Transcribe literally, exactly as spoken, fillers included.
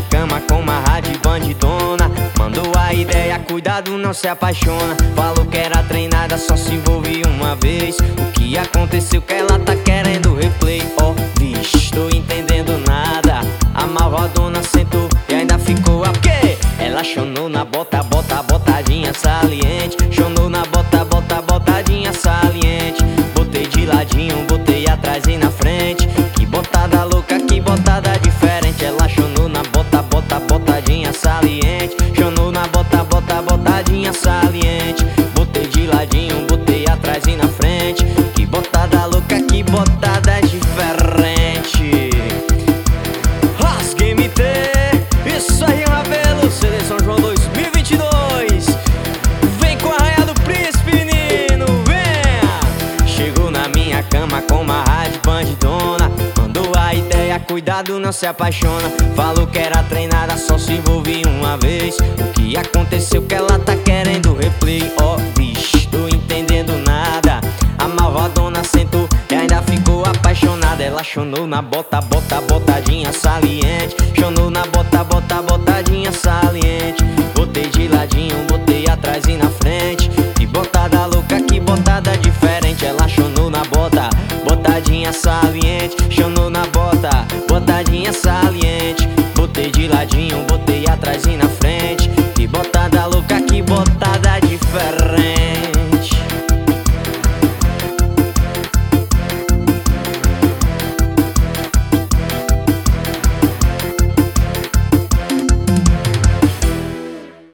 cama com uma rádio bandidona. Mandou a ideia, cuidado, não se apaixona. Falou que era treinada, só se envolveu uma vez. O que aconteceu que ela tá querendo replay? Ó, oh, vixe, tô entendendo nada. A malvadona sentou e ainda ficou a quê? Ela chonou na bota, bota, botadinha saliente. Chonou na bota, bota, botadinha saliente. Botei de ladinho, botei atrás e na frente. Que botada louca, que botada diferente. Ela chonou na bota, bota, botadinha saliente. Chonou na bota, bota, botadinha saliente. Botei de ladinho, botei atrás e na frente. Que botada louca, que botada diferente. Rasgue M T, isso aí, Rabelo, Seleção João dois mil e vinte e dois. Vem com a Raia do Príncipe, menino, venha. Chegou na minha cama com uma rádio bandidona. Mandou a ideia, cuidado, não se apaixona. Falou que era treinada, só se envolveu uma vez. O que aconteceu que ela tá querendo replay? Ó, oh, bicho, tô entendendo nada. A malvadona sentou e ainda ficou apaixonada. Ela chonou na bota, bota, botadinha saliente. Chonou na bota, bota, botadinha saliente. Botei de ladinho, botei atrás e na frente. Que botada louca, que botada diferente. Ela chonou na bota, botadinha saliente. Chonou na bota, botadinha saliente. Botei de ladinho, botei atrás e na